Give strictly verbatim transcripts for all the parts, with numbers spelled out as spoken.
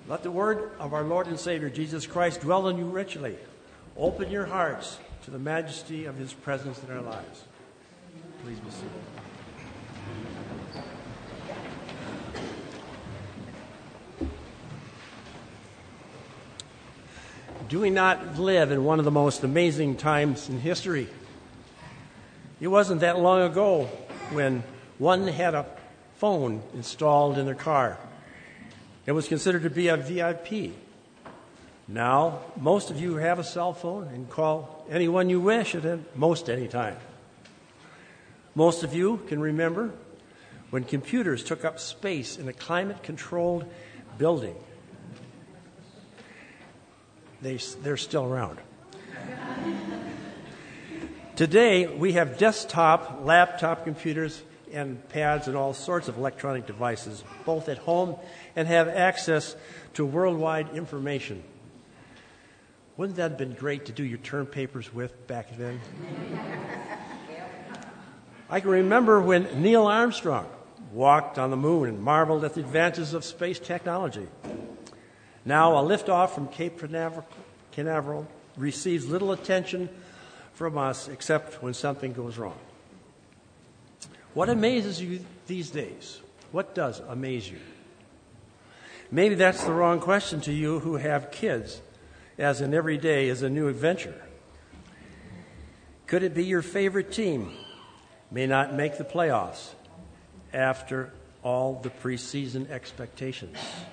Let the word of our Lord and Savior, Jesus Christ, dwell in you richly. Open your hearts to the majesty of his presence in our lives. Please be seated. Do we not live in one of the most amazing times in history? It wasn't that long ago when one had a phone installed in their car. It was considered to be a V I P. Now, most of you have a cell phone and call anyone you wish at most any time. Most of you can remember when computers took up space in a climate-controlled building. They, they're still around. Today, we have desktop, laptop computers, and pads and all sorts of electronic devices, both at home and have access to worldwide information. Wouldn't that have been great to do your term papers with back then? I can remember when Neil Armstrong walked on the moon and marveled at the advances of space technology. Now, a liftoff from Cape Canaveral, Canaveral receives little attention from us except when something goes wrong. What amazes you these days? What does amaze you? Maybe that's the wrong question to you who have kids, as in every day is a new adventure. Could it be your favorite team may not make the playoffs after all the preseason expectations?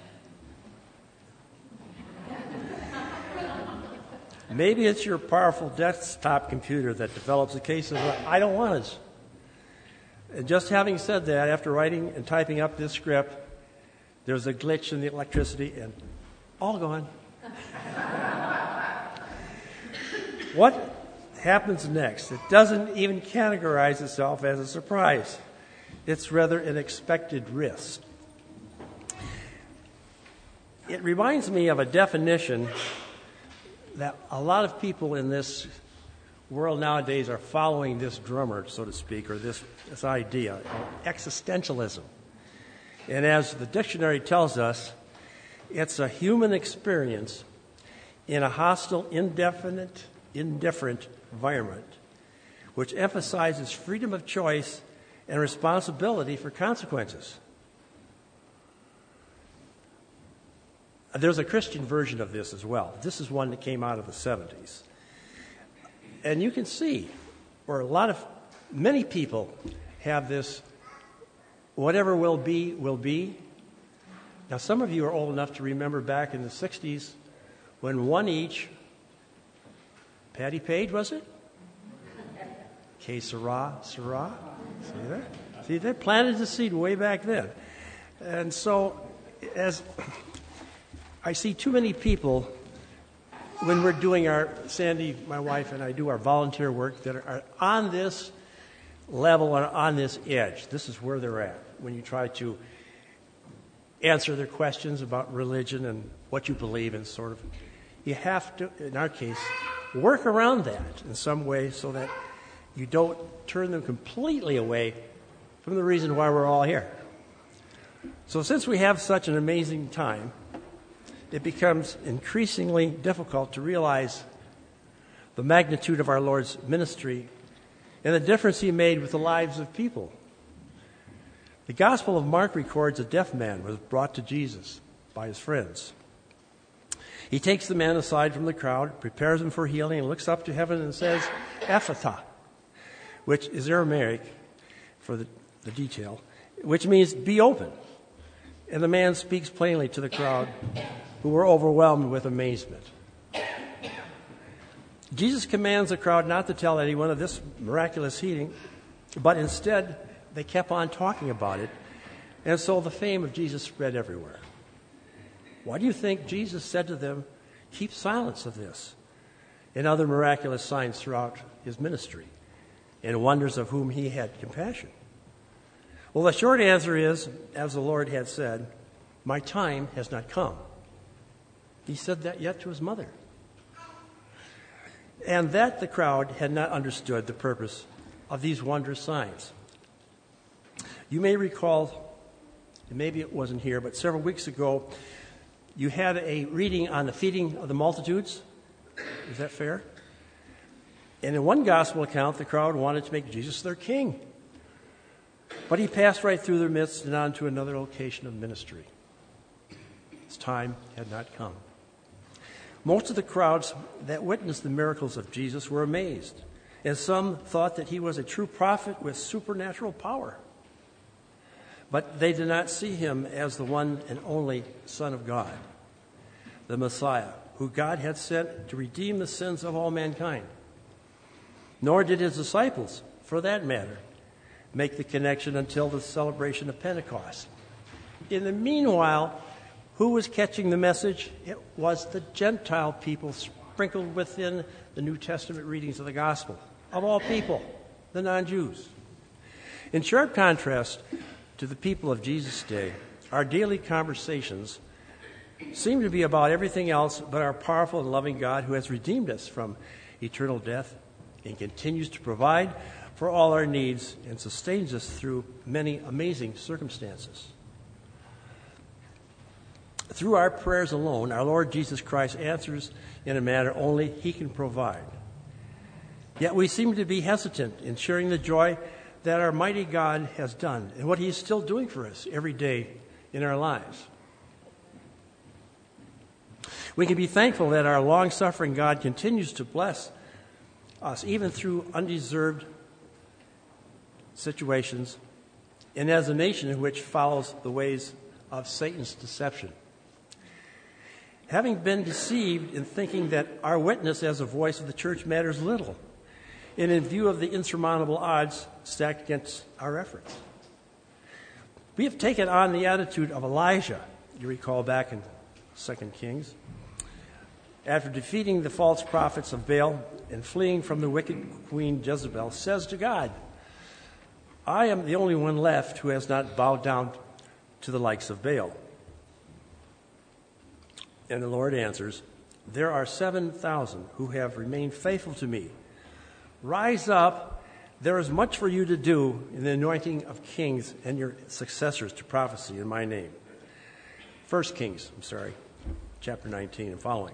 Maybe it's your powerful desktop computer that develops a case of I don't want it. And just having said that, after writing and typing up this script, there was a glitch in the electricity and all gone. What happens next? It doesn't even categorize itself as a surprise. It's rather an expected risk. It reminds me of a definition that a lot of people in this world nowadays are following this drummer, so to speak, or this, this idea, existentialism. And as the dictionary tells us, it's a human experience in a hostile, indefinite, indifferent environment, which emphasizes freedom of choice and responsibility for consequences. There's a Christian version of this as well. This is one that came out of the seventies. And you can see where a lot of, many people have this, whatever will be, will be. Now, some of you are old enough to remember back in the sixties when one each, Patty Page, was it? Que sera, sera. See that? See, they planted the seed way back then. And so, as I see too many people when we're doing our, Sandy, my wife, and I do our volunteer work that are on this level and on this edge. This is where they're at when you try to answer their questions about religion and what you believe in, sort of. You have to, in our case, work around that in some way so that you don't turn them completely away from the reason why we're all here. So since we have such an amazing time, it becomes increasingly difficult to realize the magnitude of our Lord's ministry and the difference he made with the lives of people. The Gospel of Mark records a deaf man was brought to Jesus by his friends. He takes the man aside from the crowd, prepares him for healing, and looks up to heaven and says, Ephphatha, which is Aramaic for the, the detail, which means be open. And the man speaks plainly to the crowd, who were overwhelmed with amazement. Jesus commands the crowd not to tell anyone of this miraculous healing, but instead they kept on talking about it, and so the fame of Jesus spread everywhere. Why do you think Jesus said to them, keep silence of this, and other miraculous signs throughout his ministry, and wonders of whom he had compassion? Well, the short answer is, as the Lord had said, my time has not come. He said that yet to his mother. And that the crowd had not understood the purpose of these wondrous signs. You may recall, and maybe it wasn't here, but several weeks ago, You had a reading on the feeding of the multitudes. Is that fair? And in one gospel account, the crowd wanted to make Jesus their king. But he passed right through their midst and on to another location of ministry. His time had not come. Most of the crowds that witnessed the miracles of Jesus were amazed, and some thought that he was a true prophet with supernatural power. But they did not see him as the one and only Son of God, the Messiah, who God had sent to redeem the sins of all mankind. Nor did his disciples, for that matter, make the connection until the celebration of Pentecost. In the meanwhile, who was catching the message? It was the Gentile people sprinkled within the New Testament readings of the gospel. Of all people, the non-Jews. In sharp contrast to the people of Jesus' day, our daily conversations seem to be about everything else but our powerful and loving God who has redeemed us from eternal death and continues to provide for all our needs and sustains us through many amazing circumstances. Through our prayers alone, our Lord Jesus Christ answers in a manner only he can provide. Yet we seem to be hesitant in sharing the joy that our mighty God has done and what he is still doing for us every day in our lives. We can be thankful that our long-suffering God continues to bless us even through undeserved situations and as a nation which follows the ways of Satan's deception. Having been deceived in thinking that our witness as a voice of the church matters little, and in view of the insurmountable odds stacked against our efforts. We have taken on the attitude of Elijah, you recall back in Second Kings. After defeating the false prophets of Baal and fleeing from the wicked queen Jezebel, says to God, I am the only one left who has not bowed down to the likes of Baal. And the Lord answers, there are seven thousand who have remained faithful to me. Rise up, there is much for you to do in the anointing of kings and your successors to prophecy in my name. First Kings, I'm sorry, chapter nineteen and following.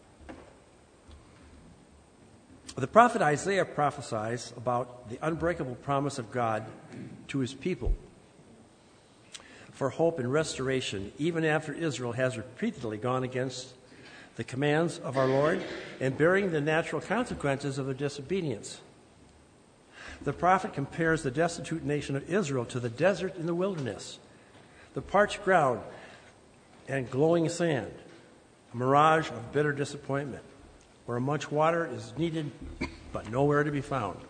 The prophet Isaiah prophesies about the unbreakable promise of God to his people for hope and restoration, even after Israel has repeatedly gone against the commands of our Lord and bearing the natural consequences of their disobedience. The prophet compares the destitute nation of Israel to the desert in the wilderness, the parched ground and glowing sand, a mirage of bitter disappointment, where much water is needed but nowhere to be found.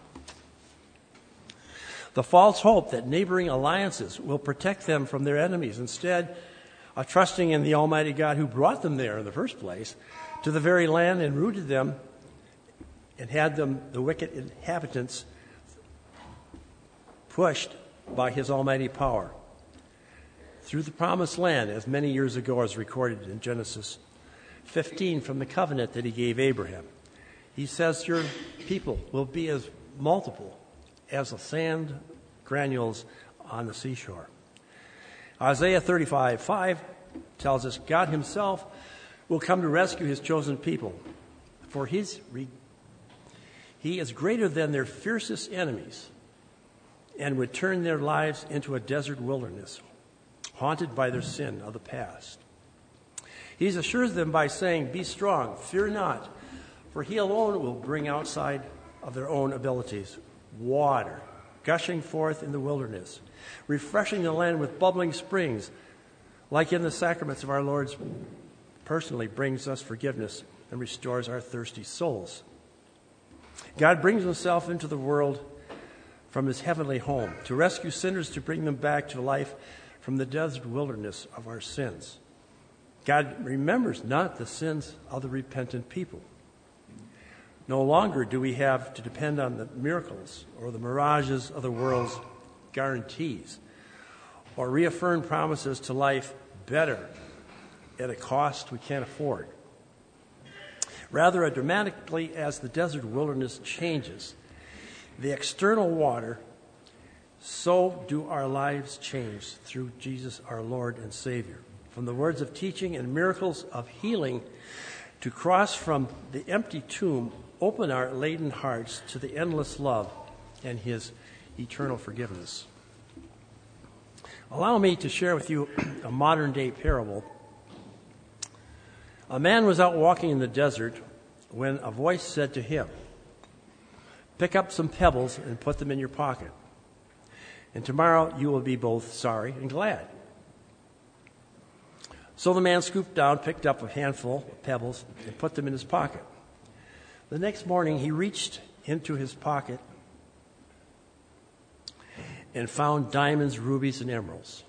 The false hope that neighboring alliances will protect them from their enemies instead of trusting in the Almighty God who brought them there in the first place to the very land and rooted them and had them, the wicked inhabitants, pushed by his almighty power through the promised land, as many years ago as recorded in Genesis fifteen from the covenant that he gave Abraham. He says your people will be as multiple as the sand granules on the seashore. Isaiah thirty-five five tells us God himself will come to rescue his chosen people, for his re- he is greater than their fiercest enemies and would turn their lives into a desert wilderness, haunted by their sin of the past. He assures them by saying, be strong, fear not, for he alone will bring outside of their own abilities water, gushing forth in the wilderness, refreshing the land with bubbling springs, like in the sacraments of our Lord's personally brings us forgiveness and restores our thirsty souls. God brings himself into the world from his heavenly home to rescue sinners, to bring them back to life from the desert wilderness of our sins. God remembers not the sins of the repentant people. No longer do we have to depend on the miracles or the mirages of the world's guarantees or reaffirm promises to life better at a cost we can't afford. Rather, dramatically as the desert wilderness changes the external water, so do our lives change through Jesus our Lord and Savior. from the words of teaching and miracles of healing to cross from the empty tomb, open our laden hearts to the endless love and his eternal forgiveness. Allow me to share with you a modern-day parable. A man was out walking in the desert when a voice said to him, "Pick up some pebbles and put them in your pocket, and tomorrow you will be both sorry and glad." So the man scooped down, picked up a handful of pebbles, and put them in his pocket. The next morning, he reached into his pocket and found diamonds, rubies, and emeralds.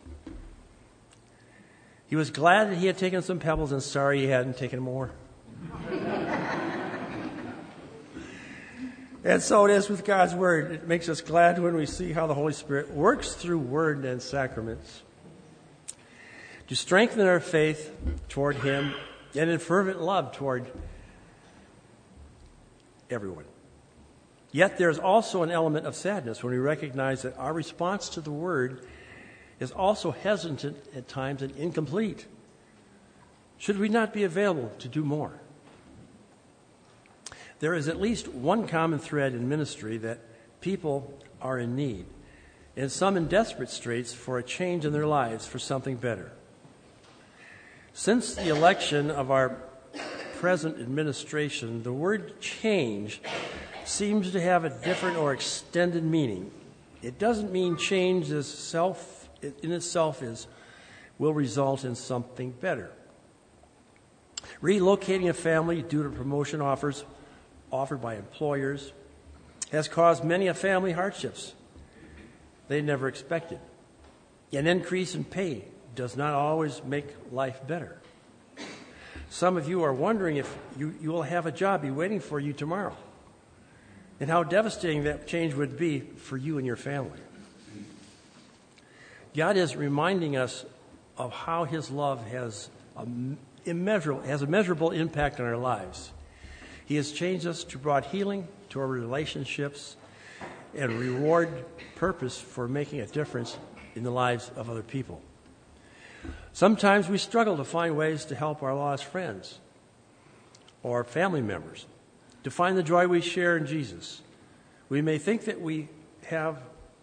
He was glad that he had taken some pebbles and sorry he hadn't taken more. And so it is with God's Word. It makes us glad when we see how the Holy Spirit works through Word and sacraments to strengthen our faith toward Him and in fervent love toward everyone. Yet there's also an element of sadness when we recognize that our response to the Word is also hesitant at times and incomplete. Should we not be available to do more? There is at least one common thread in ministry that people are in need, and some in desperate straits for a change in their lives for something better. Since the election of our present administration, the word change seems to have a different or extended meaning. It doesn't mean change as self in itself is will result in something better. Relocating a family due to promotion offers offered by employers has caused many a family hardships they never expected. An increase in pay does not always make life better. Some of you are wondering if you, you will have a job be waiting for you tomorrow, and how devastating that change would be for you and your family. God is reminding us of how His love has a immeasurable, has a measurable impact on our lives. He has changed us to brought healing to our relationships and reward purpose for making a difference in the lives of other people. Sometimes we struggle to find ways to help our lost friends or family members, to find the joy we share in Jesus. We may think that we have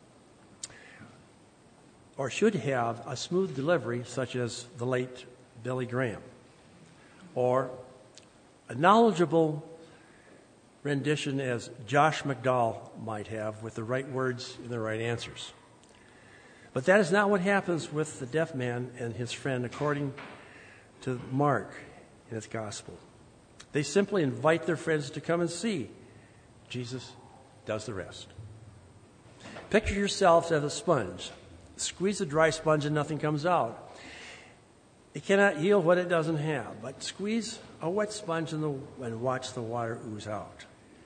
or should have a smooth delivery, such as the late Billy Graham, or a knowledgeable rendition as Josh McDowell might have, with the right words and the right answers. But that is not what happens with the deaf man and his friend, according to Mark in his gospel. They simply invite their friends to come and see. Jesus does the rest. Picture yourselves as a sponge. Squeeze a dry sponge and nothing comes out. It cannot yield what it doesn't have, but squeeze a wet sponge in the, and watch the water ooze out.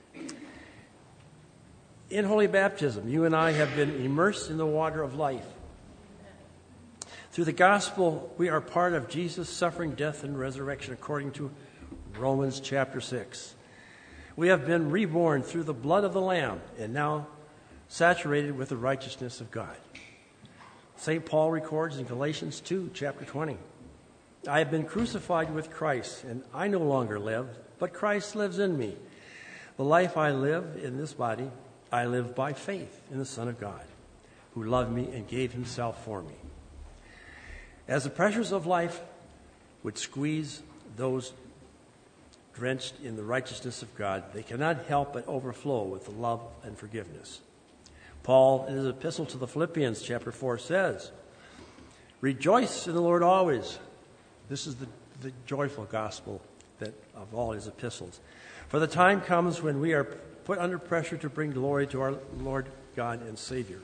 In Holy Baptism, you and I have been immersed in the water of life. Through the gospel, we are part of Jesus' suffering, death, and resurrection, according to Romans chapter six. We have been reborn through the blood of the Lamb and now saturated with the righteousness of God. Saint Paul records in Galatians two, chapter twenty, "I have been crucified with Christ, and I no longer live, but Christ lives in me. The life I live in this body, I live by faith in the Son of God, who loved me and gave himself for me." As the pressures of life would squeeze those drenched in the righteousness of God, they cannot help but overflow with the love and forgiveness. Paul, in his epistle to the Philippians, chapter four, says, "Rejoice in the Lord always." This is the, the joyful gospel that of all his epistles. "For the time comes when we are put under pressure to bring glory to our Lord God and Savior."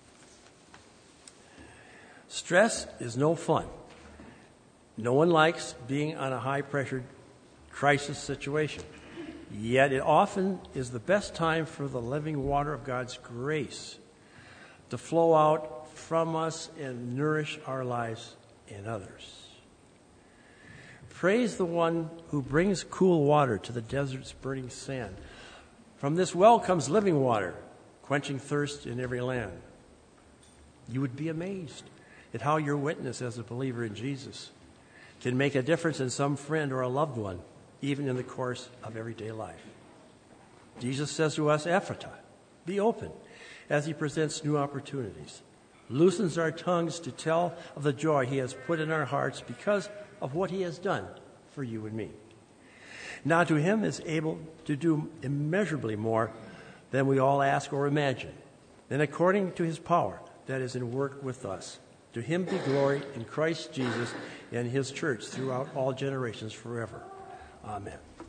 Stress is no fun. No one likes being on a high-pressure crisis situation. Yet it often is the best time for the living water of God's grace to flow out from us and nourish our lives and others. Praise the one who brings cool water to the desert's burning sand. From this well comes living water, quenching thirst in every land. You would be amazed at how your witness as a believer in Jesus can make a difference in some friend or a loved one, even in the course of everyday life. Jesus says to us, Ephphatha, be open, as he presents new opportunities, loosens our tongues to tell of the joy he has put in our hearts because of what he has done for you and me. Now to him is able to do immeasurably more than we all ask or imagine, and according to his power that is in work with us. To him be glory in Christ Jesus and his church throughout all generations forever. Amen.